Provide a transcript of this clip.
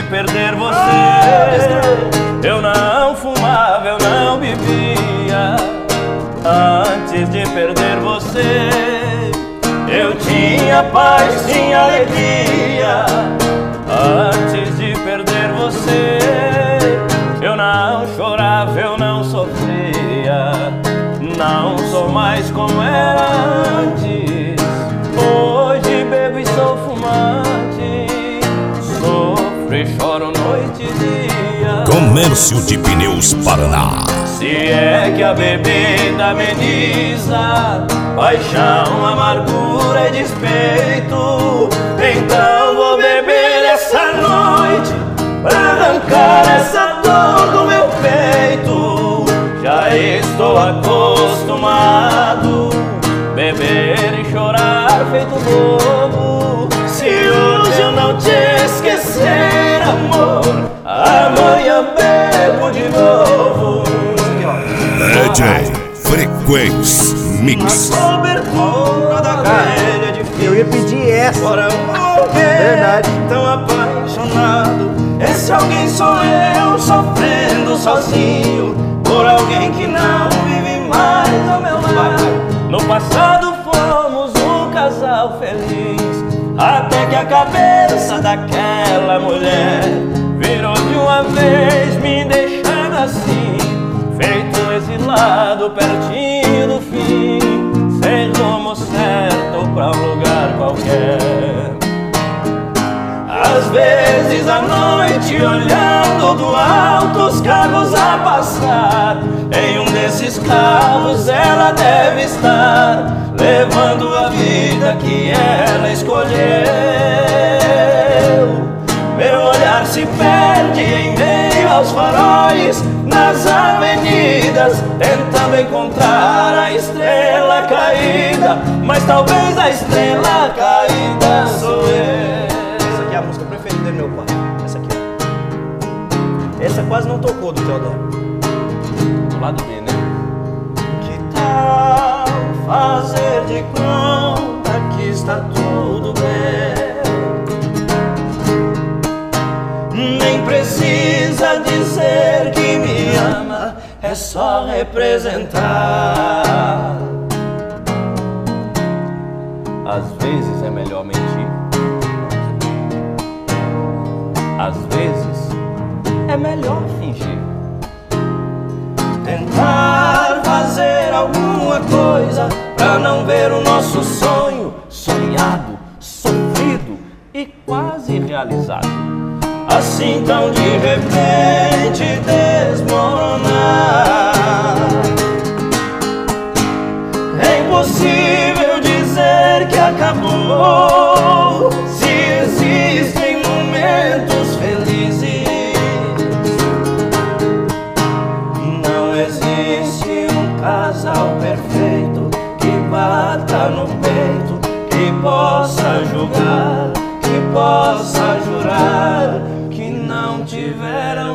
perder você, eu não fumava, eu não bebia. Antes de perder você, eu tinha paz, tinha alegria. Antes de perder você, eu não chorava, eu não sofria. Não sou mais como era antes. Hoje bebo e sou fumante, sofro e choro noite e dia. Comércio de Pneus Paraná. Se é que a bebida ameniza paixão, amargura e despeito, então vou beber essa noite pra arrancar essa dor do meu peito. Já estou acostumado beber e chorar feito bobo. Se hoje eu não te esquecer, amor, amanhã bebo de novo. DJ Frequência Mix. A cobertura da velha de fio. Eu ia pedir essa. Agora eu morrer, Verdade. tão apaixonado. Esse alguém sou eu, sofrendo sozinho por alguém que não vive mais ao meu lado. No passado fomos um casal feliz, até que a cabeça daquela mulher virou de uma vez, me deixando assim, feito exilado, pertinho do fim, sem rumo certo pra um lugar qualquer. Às vezes à noite, olhando do alto os carros a passar, em um desses carros ela deve estar, levando a vida que ela escolheu. Meu olhar se perde em meio aos faróis, nas avenidas, tentando encontrar a estrela caída, mas talvez a estrela caída sou eu. Essa aqui é a música preferida do meu pai. Essa aqui. Essa quase não tocou do Teodoro. Do lado B, né? Que tal fazer de conta que está tudo bem? Nem precisa dizer que me ama, é só representar. Às vezes é melhor mentir, às vezes é melhor fingir. Tentar fazer alguma coisa pra não ver o nosso sonho sonhado, sofrido e quase realizado, assim tão de repente desmoronar. É impossível dizer que acabou, se existem momentos felizes. Não existe um casal perfeito que bata no peito, que possa julgar, que possa jurar que não tiveram